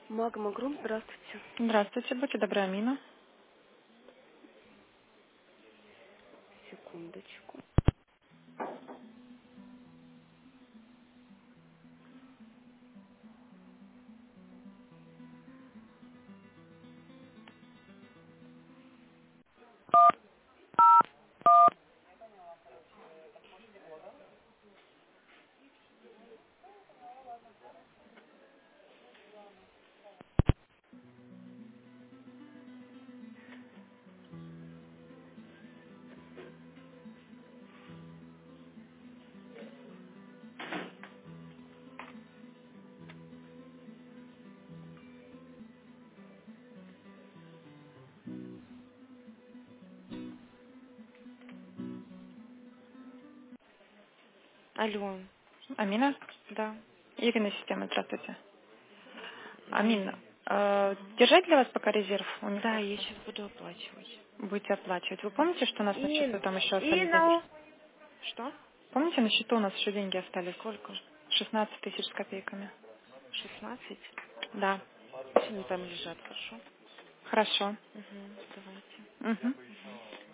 Магма Групп, здравствуйте. Здравствуйте, будьте добры, Амина. Секундочку. Алло, Амина? да. Ирина система, здравствуйте. Амина, Ирина. держать для вас пока резерв? У них Да, я сейчас буду оплачивать. будете оплачивать. Вы помните, что у нас на счету Ин, там еще остались деньги? Ина. Что? Помните, на счету у нас еще деньги остались? Сколько? 16 тысяч с копейками. 16. Да. Пусть они там лежат, хорошо? Хорошо. Угу, давайте. Угу.